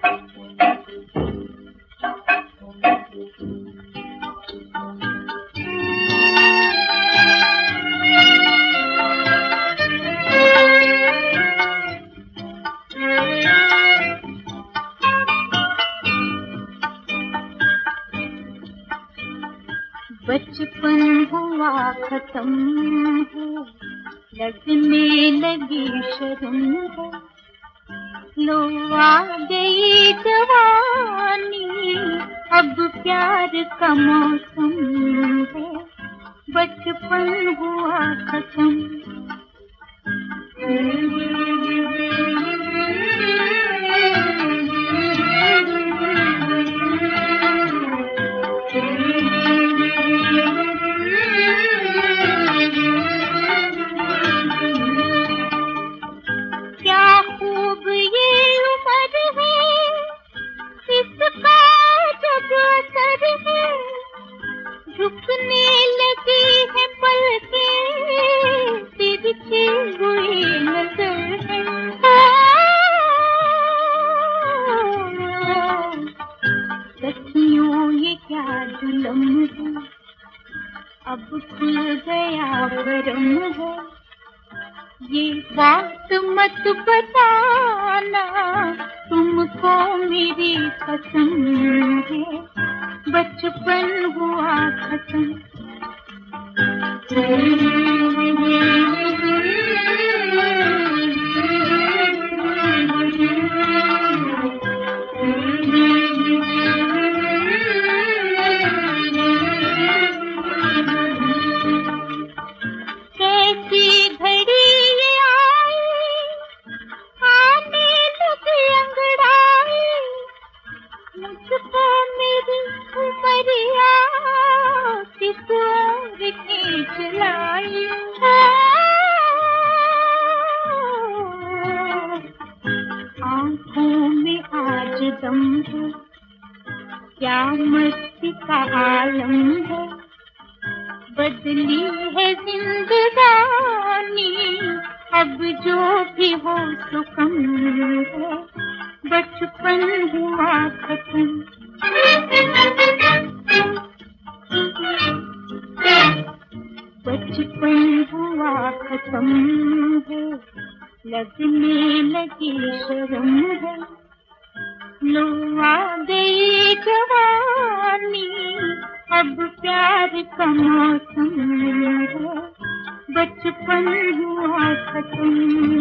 बचपन हुआ खत्म है, लगने लगी शर्म है, लो आ गई जवानी, अब प्यार का मौसम है, बचपन हुआ खत्म। क्या खूब ये उम्र है, इसका जब असर है, झुकने लगी है पलकें, तिरछी हुई नजर है। सखियों ये क्या जुलम है, अब खुल गया भरम है, ये बात मत बताना, तुमको मेरी कसम है, बचपन हुआ खत्म। कैसी घड़ी ये आई, आने लगी अंगड़ाई, मुझको मेरी उमरिया किस ओर खींच लाई। आँखों में आज दम है, क्या मस्ती का आलम है, बदली है जिंदगानी, अब जो भी हो सो कम है, बचपन हुआ खत्म। बचपन हुआ खत्म है, लगने लगी शर्म है, लो आ गई जवानी, अब प्यार का मौसम है, बचपन हुआ खत्म।